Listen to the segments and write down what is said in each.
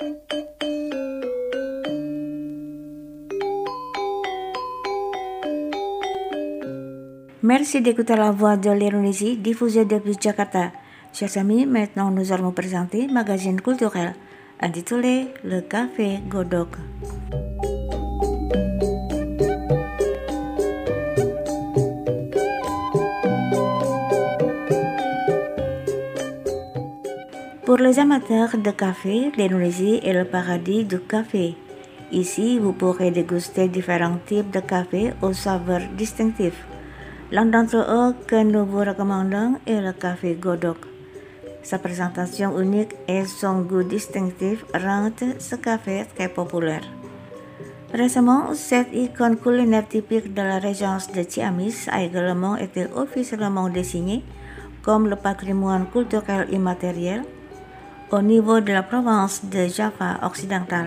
Merci d'écouter la voix de l'Indonésie diffusée depuis Jakarta. Chers amis, maintenant nous allons vous présenter magazine culturel intitulé Le Café Godok. Pour les amateurs de café, l'Indonésie est le paradis du café. Ici, vous pourrez déguster différents types de café aux saveurs distinctives. L'un d'entre eux que nous vous recommandons est le café Godok. Sa présentation unique et son goût distinctif rendent ce café très populaire. Récemment, cette icône culinaire typique de la région de Ciamis a également été officiellement désignée comme le patrimoine culturel immatériel au niveau de la province de Java occidental.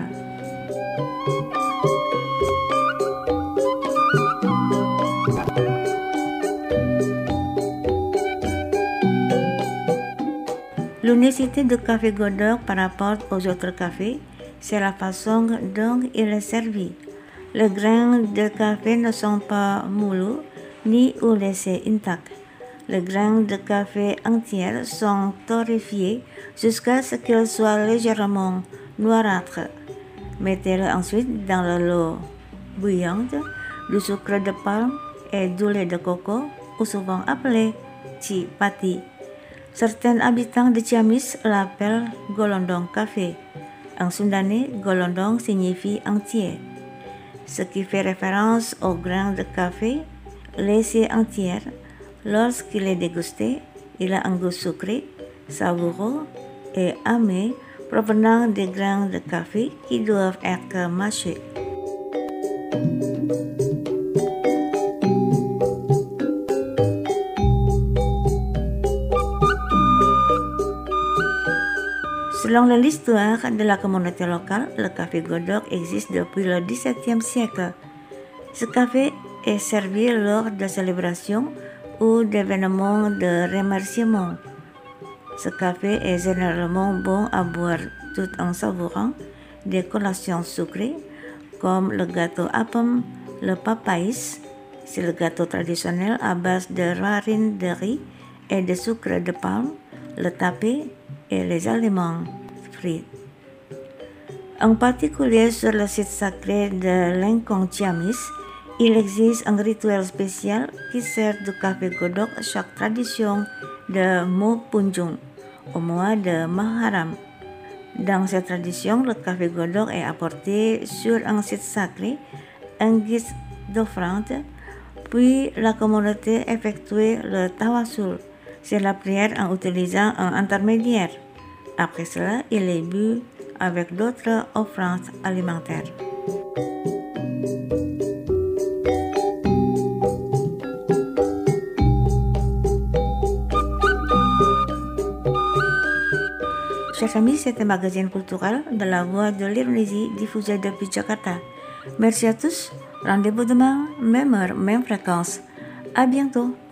L'unicité du café Godok par rapport aux autres cafés, c'est la façon dont il est servi. Les grains de café ne sont pas moulus ni ou laissés intacts. Les grains de café entiers sont torréfiés jusqu'à ce qu'ils soient légèrement noirâtres. Mettez-les ensuite dans de l'eau bouillante, du sucre de palme et du lait de coco, ou souvent appelé Cipati. Certains habitants de Ciamis l'appellent Golondong Café. En sundanais, Golondong signifie entier, ce qui fait référence aux grains de café laissés entiers. Lorsqu'il est dégusté, il a un goût sucré, savoureux et amer provenant des grains de café qui doivent être mâchés. Selon l'histoire de la communauté locale, le café Godok existe depuis le XVIIe siècle. Ce café est servi lors de célébrations ou d'événements de remerciement. Ce café est généralement bon à boire tout en savourant des collations sucrées comme le gâteau apem, le papais, c'est le gâteau traditionnel à base de farine de riz et de sucre de palme, le tapé et les aliments frits. En particulier sur le site sacré de Lengkong Ciamis, il existe un rituel spécial qui sert du café Godok chaque tradition de Mupunjung au mois de Muharram. Dans cette tradition, le café Godok est apporté sur un site sacré, un guise d'offrande, puis la communauté effectue le tawassul, c'est la prière en utilisant un intermédiaire. Après cela, il est bu avec d'autres offrandes alimentaires. Chers amis, c'était un magazine culturel de la voix de l'Indonésie diffusé depuis Jakarta. Merci à tous. Rendez-vous demain, même heure, même fréquence. À bientôt.